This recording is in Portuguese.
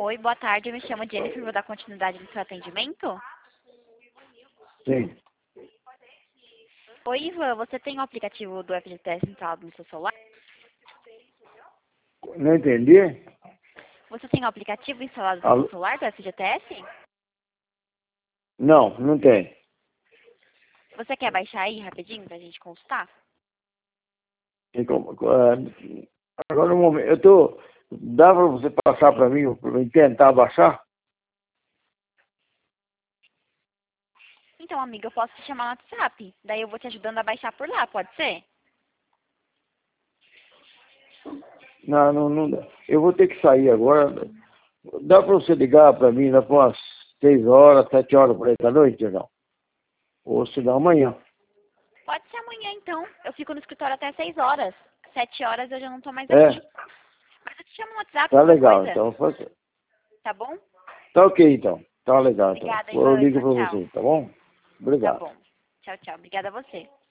Oi, boa tarde. Eu me chamo Jennifer. Vou dar continuidade no seu atendimento. Sim. Oi, Ivan. Você tem o aplicativo do FGTS instalado no seu celular? Não entendi? Você tem o aplicativo instalado no Alô? seu celular do FGTS? Não, não tem. Você quer baixar aí rapidinho pra gente consultar? Agora um momento, dá para você passar para mim, para eu tentar baixar? Então, amiga, eu posso te chamar no WhatsApp. Daí eu vou te ajudando a baixar por lá, pode ser? Não, não dá. Eu vou ter que sair agora. Dá para você ligar para mim lá para umas 6 horas, 7 horas por aí da noite, não? Ou se não, amanhã. Pode ser amanhã, então. Eu fico no escritório até 6 horas. 7 horas eu já não tô mais É, aqui. Mas eu te chamo no WhatsApp, tá qualquer legal. coisa. Então, Tá bom? tá ok, então. Tá legal, então. Obrigada, Eu Ivan. ligo Tchau, para tchau. você, tá bom? Tá Obrigado. bom. Tchau, tchau. Obrigada a você.